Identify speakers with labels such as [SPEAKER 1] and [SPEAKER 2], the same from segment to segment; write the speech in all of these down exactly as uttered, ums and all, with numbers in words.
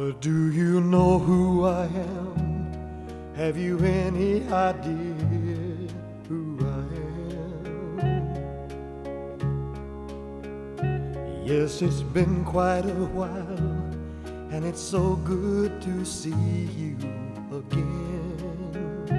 [SPEAKER 1] Well, do you know who I am? Have you any idea who I am? Yes, it's been quite a while, and it's so good to see you again.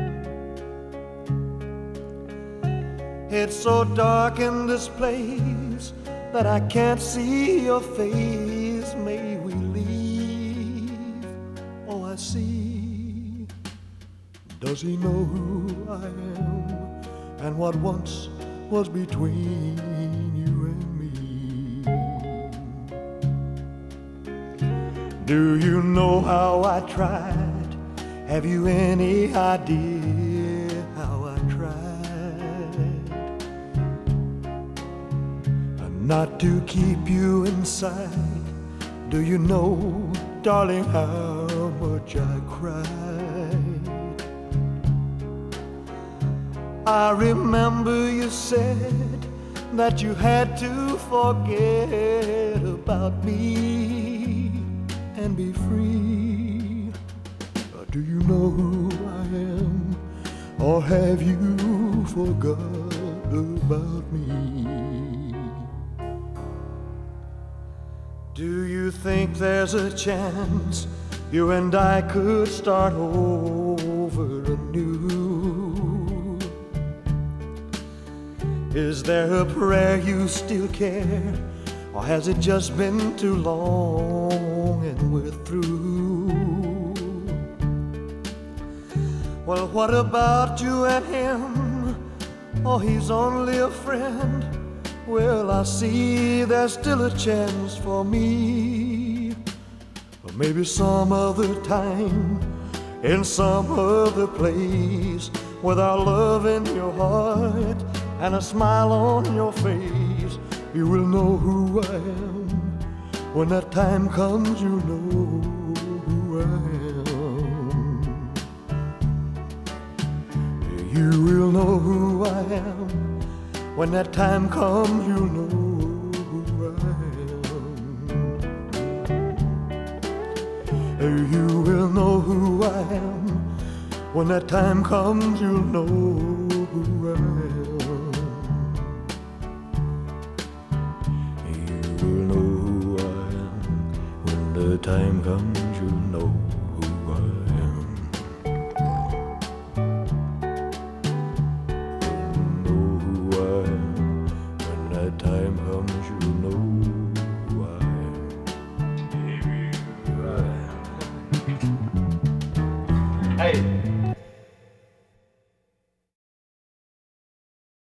[SPEAKER 1] It's so dark in this place that I can't see your face. May we leave? Oh, I see. Does he know who I am and what once was between you and me? Do you know how I tried? Have you any idea how I tried? Not to keep you inside. Do you know, darling, how much I cried? I remember you said that you had to forget about me and be free. Do you know who I am, or have you forgot about me? Do you think there's a chance you and I could start over anew? Is there a prayer you still care, or has it just been too long and we're through? Well, what about you and him? Oh, he's only a friend. Well, I see there's still a chance for me. Or maybe some other time, in some other place, with our love in your heart and a smile on your face, you will know who I am. When that time comes, you'll know who I am. You will know who I am. When that time comes, you'll know who I am. You will know who I am. When that time comes, you'll know who I am. You will know who I am. When the time comes, you'll know who I am. Time comes, you know who I am. Hey.